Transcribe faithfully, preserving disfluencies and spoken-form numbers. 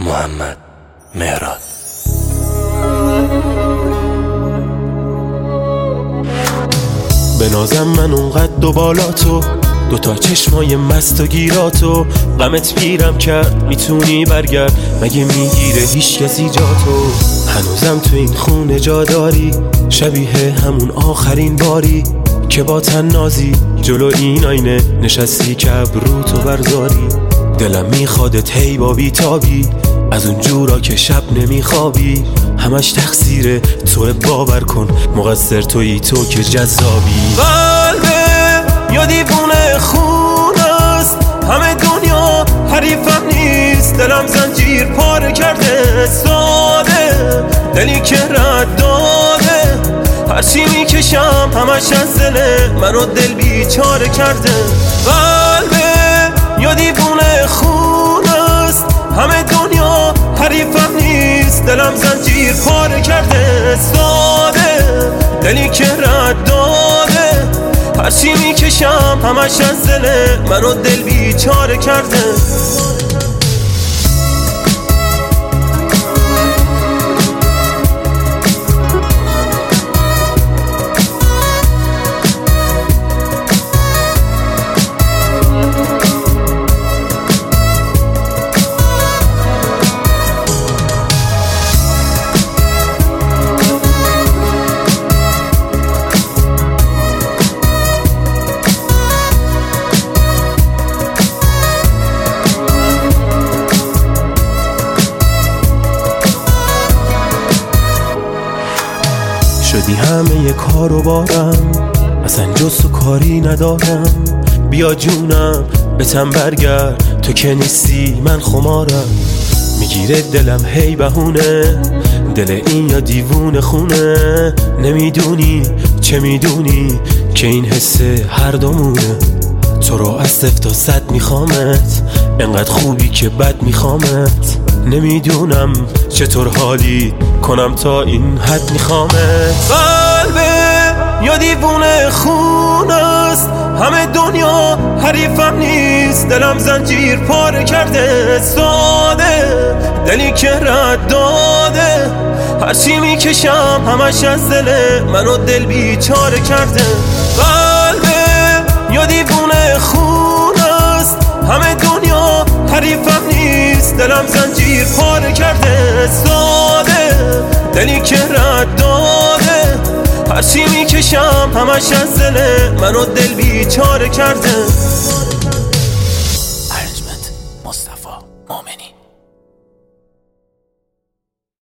محمد مهراد. بنازم من اونقد و بالا تو، دوتا چشمای مست و گیراتو، غمت پیرم کرد میتونی برگرد، مگه میگیره هیچ کسی جا تو؟ هنوزم تو این خونه جا داری، شبیه همون آخرین باری که با تنازی جلو این آینه نشستی که ابروتو برزاری. دلم میخوادت هی با بیتابی، از اون جورا که شب نمیخوابی، همش تقصیر تو، باور کن مقصر تویی تو که جذابی. قلبه یا دیوونه خون است، همه دنیا حریفم نیست، دلم زنجیر پاره کرده، ساده دلی که رد داده، هرچی میکشم همش از دل منو دل بیچاره کرده. قلبه یا دیوونه خون است، همه دنیا حریفم نیست، دلم زنجیر پاره کرده، ساده دلی که رد داده، هرچی میکشم همش از دل منو دل بیچاره کرده. شدی همه یه کارو بارم، اصلا جز تو کاری ندارم، بیا جونم بتم برگرد، تو که نیستی من خمارم. میگیره دلم هی بهونه، دل این یا دیوونه خونه، نمیدونی چه میدونی که این حسه هر دومونه. تو رو از صفر تا صد میخوامت، انقدر خوبی که بد میخوامت، نمیدونم چطور حالی کنم تا این حد میخوامت. قلبه یا دیوونه خون است، همه دنیا حریفم نیست، دلم زنجیر پاره کرده، ساده دلی که رد داده، هرچی میکشم همش از دل منو دل بیچاره کرده. قلبه یا دیوونه خون است، همه دنیا حریفم نیست، دلم زنجیر پاره کرده، ساده دلی که رد داده، هرچی میکشم همش از دل منو دل بیچاره کرده.